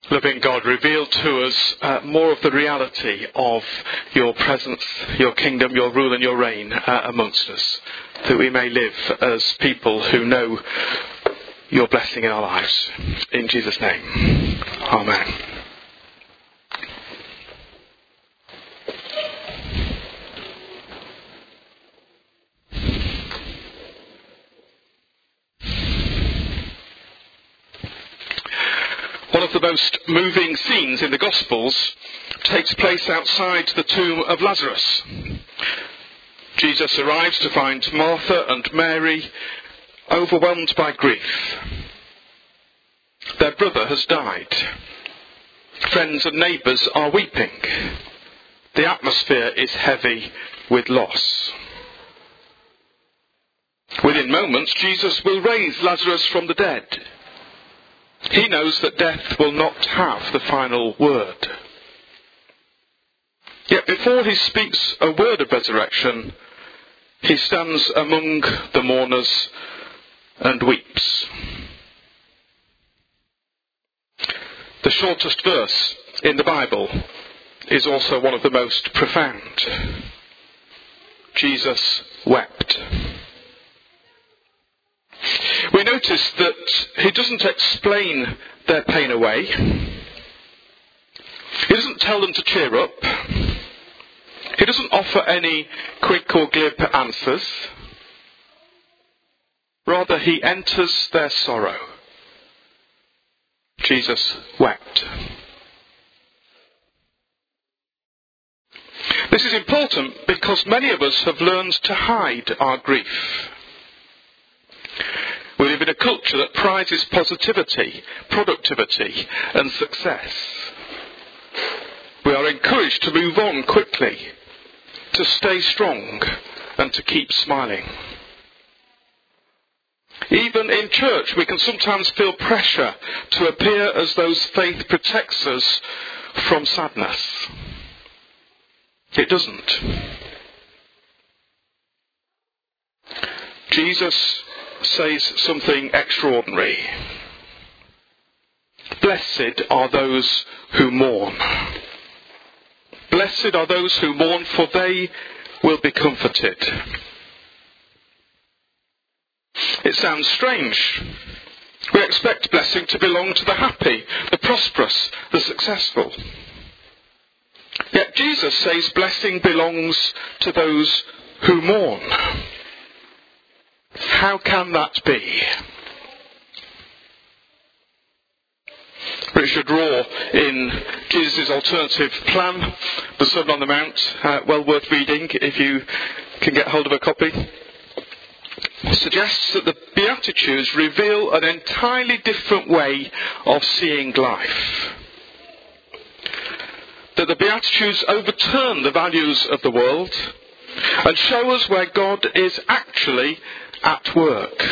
Loving God, reveal to us more of the reality of your presence, your kingdom, your rule and your reign amongst us, that we may live as people who know your blessing in our lives. In Jesus' name, amen. One of the most moving scenes in the Gospels takes place outside the tomb of Lazarus. Jesus arrives to find Martha and Mary overwhelmed by grief. Their brother has died. Friends and neighbours are weeping. The atmosphere is heavy with loss. Within moments, Jesus will raise Lazarus from the dead. He knows that death will not have the final word. Yet before he speaks a word of resurrection, he stands among the mourners and weeps. The shortest verse in the Bible is also one of the most profound. Jesus wept. We notice that he doesn't explain their pain away. He doesn't tell them to cheer up. He doesn't offer any quick or glib answers. Rather, he enters their sorrow. Jesus wept. This is important because many of us have learned to hide our grief. We live in a culture that prizes positivity, productivity and success. We are encouraged to move on quickly, to stay strong and to keep smiling. Even in church we can sometimes feel pressure to appear as though faith protects us from sadness. It doesn't. Jesus says something extraordinary. Blessed are those who mourn. Blessed are those who mourn, for they will be comforted. It sounds strange. We expect blessing to belong to the happy, the prosperous, the successful. Yet Jesus says blessing belongs to those who mourn. How can that be? Richard Rohr, in Jesus' alternative plan, The Sermon on the Mount, well worth reading if you can get hold of a copy, suggests that the Beatitudes reveal an entirely different way of seeing life. That the Beatitudes overturn the values of the world and show us where God is actually at work.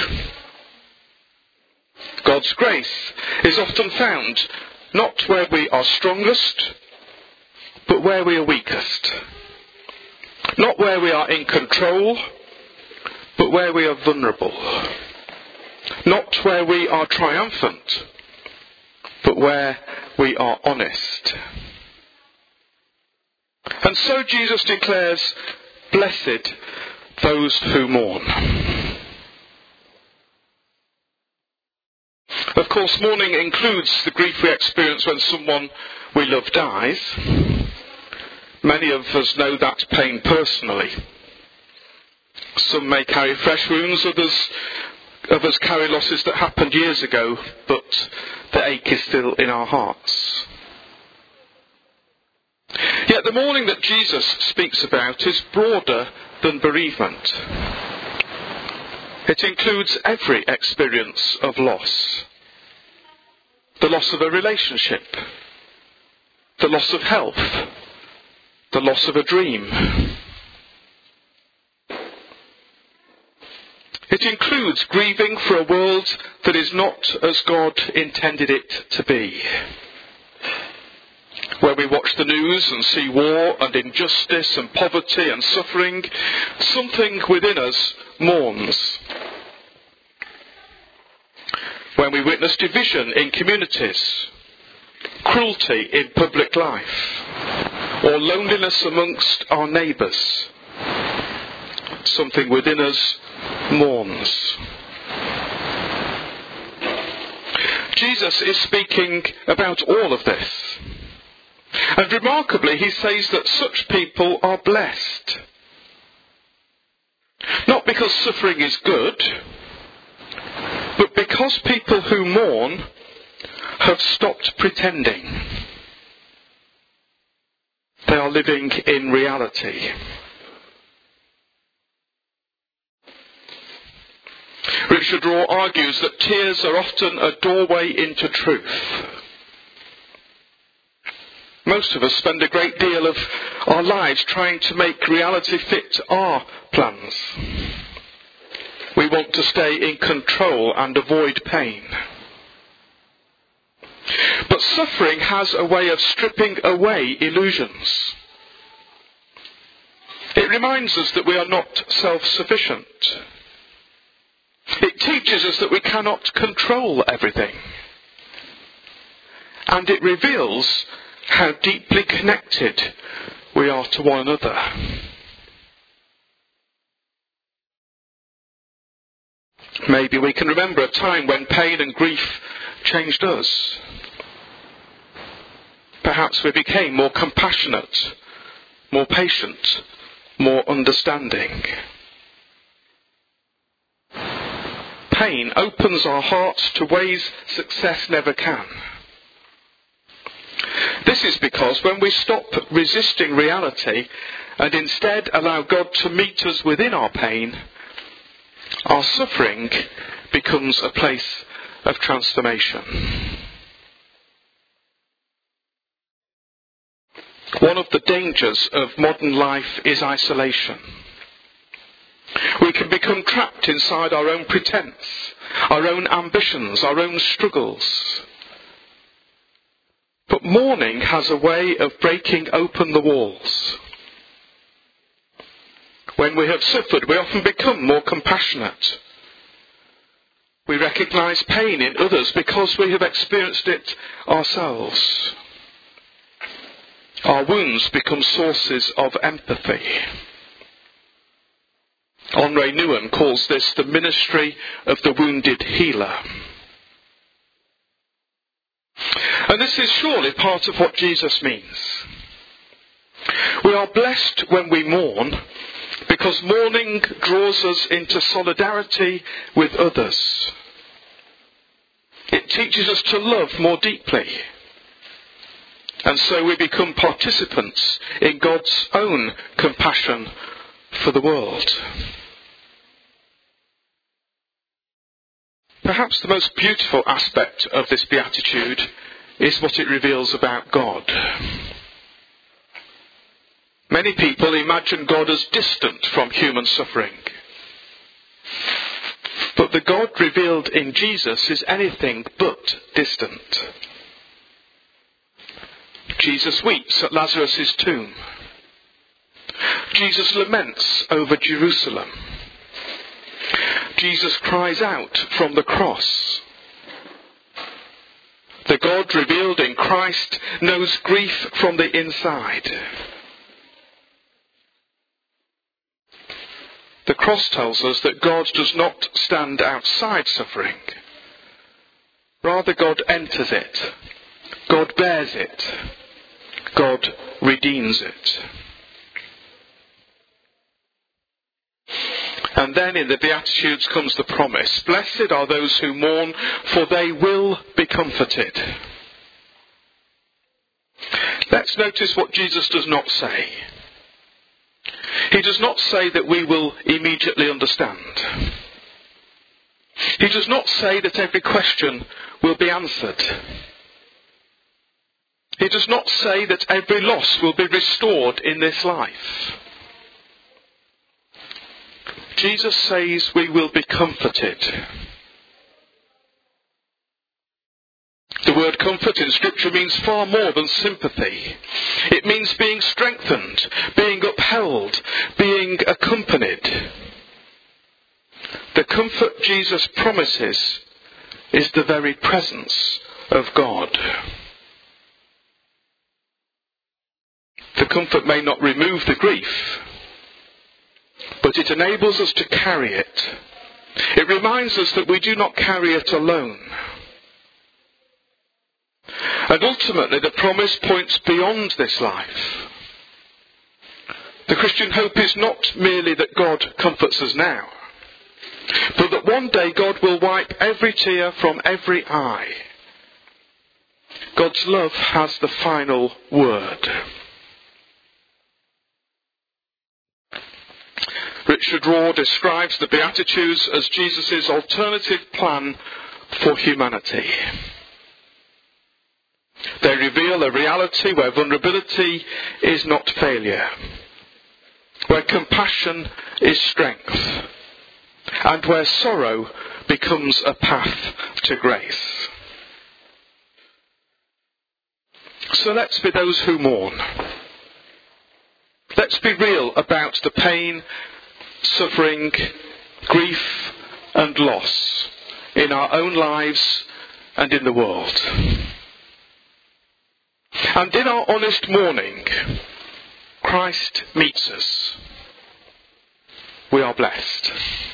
God's grace is often found not where we are strongest, but where we are weakest. Not where we are in control, but where we are vulnerable. Not where we are triumphant, but where we are honest. And so Jesus declares, blessed those who mourn. Of course, mourning includes the grief we experience when someone we love dies. Many of us know that pain personally. Some may carry fresh wounds, others carry losses that happened years ago, but the ache is still in our hearts. Yet the mourning that Jesus speaks about is broader than bereavement. It includes every experience of loss. The loss of a relationship, the loss of health, the loss of a dream. It includes grieving for a world that is not as God intended it to be. Where we watch the news and see war and injustice and poverty and suffering, something within us mourns. When we witness division in communities, cruelty in public life, or loneliness amongst our neighbours, something within us mourns. Jesus is speaking about all of this. And remarkably, he says that such people are blessed. Not because suffering is good, but because people who mourn have stopped pretending. They are living in reality. Richard Rohr argues that tears are often a doorway into truth. Most of us spend a great deal of our lives trying to make reality fit our plans. We want to stay in control and avoid pain. But suffering has a way of stripping away illusions. It reminds us that we are not self-sufficient. It teaches us that we cannot control everything. And it reveals how deeply connected we are to one another. Maybe we can remember a time when pain and grief changed us. Perhaps we became more compassionate, more patient, more understanding. Pain opens our hearts to ways success never can. This is because when we stop resisting reality and instead allow God to meet us within our pain, our suffering becomes a place of transformation. One of the dangers of modern life is isolation. We can become trapped inside our own pretense, our own ambitions, our own struggles. But mourning has a way of breaking open the walls. When we have suffered, we often become more compassionate. We recognise pain in others because we have experienced it ourselves. Our wounds become sources of empathy. Henri Nouwen calls this the ministry of the wounded healer. And this is surely part of what Jesus means. We are blessed when we mourn because mourning draws us into solidarity with others. It teaches us to love more deeply. And so we become participants in God's own compassion for the world. Perhaps the most beautiful aspect of this beatitude is what it reveals about God. Many people imagine God as distant from human suffering. But the God revealed in Jesus is anything but distant. Jesus weeps at Lazarus' tomb. Jesus laments over Jerusalem. Jesus cries out from the cross. The God revealed in Christ knows grief from the inside. The cross tells us that God does not stand outside suffering. Rather, God enters it. God bears it. God redeems it. And then in the Beatitudes comes the promise, blessed are those who mourn, for they will be comforted. Let's notice what Jesus does not say. He does not say that we will immediately understand. He does not say that every question will be answered. He does not say that every loss will be restored in this life. Jesus says we will be comforted. The word comfort in Scripture means far more than sympathy. It means being strengthened, being upheld, being accompanied. The comfort Jesus promises is the very presence of God. The comfort may not remove the grief, but it enables us to carry it. It reminds us that we do not carry it alone. And ultimately, the promise points beyond this life. The Christian hope is not merely that God comforts us now, but that one day God will wipe every tear from every eye. God's love has the final word. Richard Rohr describes the Beatitudes as Jesus' alternative plan for humanity. They reveal a reality where vulnerability is not failure, where compassion is strength, and where sorrow becomes a path to grace. So let's be those who mourn. Let's be real about the pain, suffering, grief and loss in our own lives and in the world. And in our honest mourning, Christ meets us. We are blessed.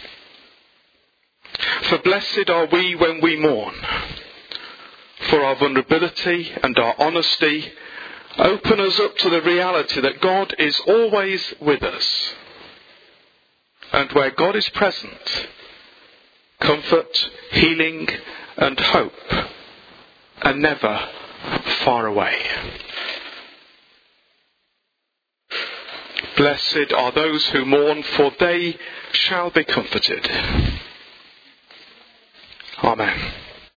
For blessed are we when we mourn, for our vulnerability and our honesty open us up to the reality that God is always with us. And where God is present, comfort, healing and hope are never far away. Blessed are those who mourn, for they shall be comforted. Amen.